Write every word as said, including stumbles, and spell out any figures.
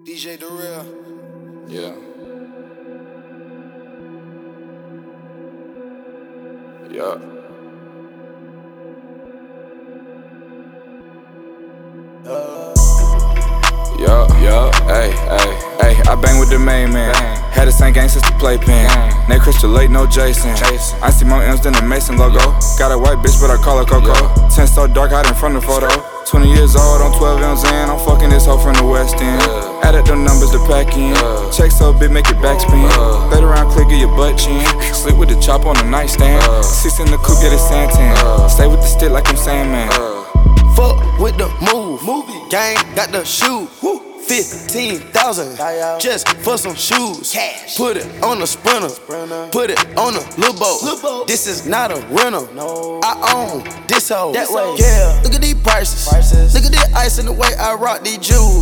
D J Darrell. Yeah. Yeah. Yeah, yeah, hey, hey, hey, I bang with the main man. Bang. Had the same gang since the playpen. Nate Crystal Lake, no Jason. Jason. I see more M's than the Mason logo. Yeah. Got a white bitch, but I call her Coco. Yeah. Ten so dark out in front of the photo. twenty years old, on twelve M's in. I'm fucking this hoe from the West End. Yeah. Add up them numbers to pack in. Yeah. Check so big, make it backspin. Yeah. Third around, click, get your butt chin. Sleep with the chop on the nightstand. Yeah. Six in the coupe, get a Santan. Yeah. Stay with the stick like I'm Sandman. Yeah. Fuck with the move. Movie. Gang got the shoe. Woo. Fifteen thousand just for some shoes. Cash. Put it on the sprinter. Sprinter. Put it on the little boat. Little boat. This is not a rental. No. I own this hoe. That way. Yeah. Look at these prices. prices. Look at this ice and the way I rock these jewels.